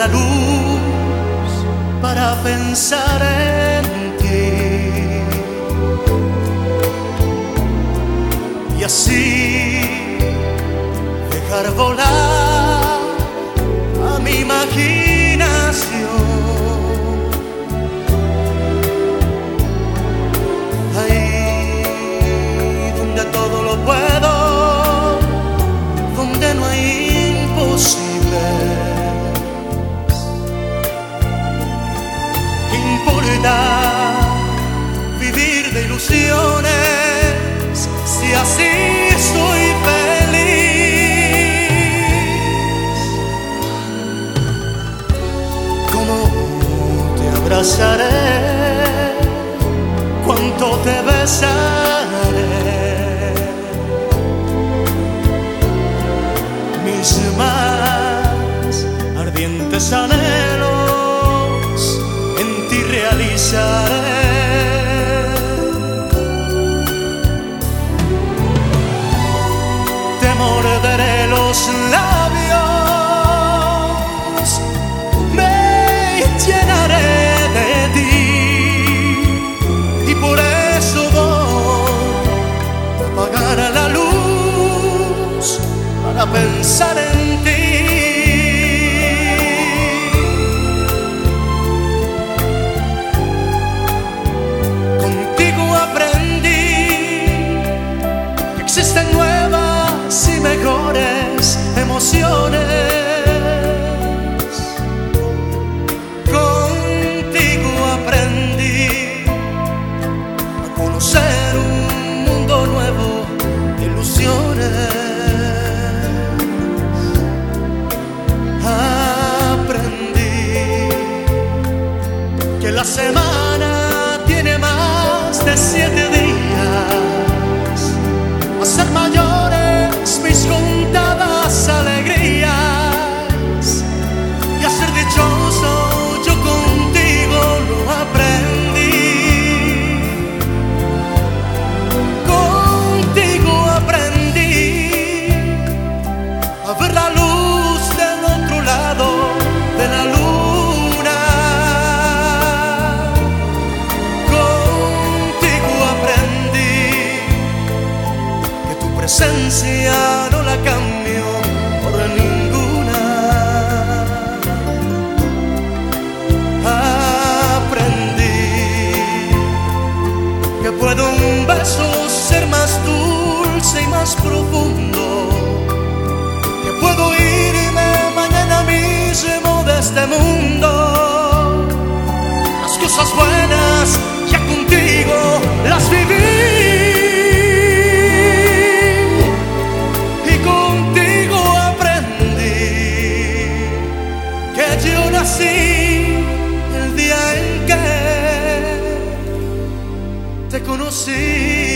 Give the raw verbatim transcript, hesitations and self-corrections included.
la luz para pensar en ti y así dejar volar a mi imaginación. Ahí donde todo lo puedo, donde no hay imposibles. ¿Qué importa vivir de ilusiones si así soy feliz? ¿Cómo te abrazaré? ¿Cuánto te besaré? Mis más ardientes anhelos en ti realizaré. Te morderé los labios, me llenaré de ti y por eso voy a apagar la luz para pensar en ti. Contigo aprendí que existen nuevas y mejores emociones. Contigo aprendí a conocer un mundo nuevo de ilusiones. La semana tiene más de siete días, a ser mayores mis contadas alegrías y a ser dichoso yo contigo lo aprendí. Contigo aprendí a ver la luz del otro lado de la luz. Presencia no la cambio por ninguna. Aprendí que puede un beso ser más dulce y más profundo, que puedo irme mañana mismo de este mundo. Las cosas buenas ya contigo las viví. Yo nací el día en que te conocí.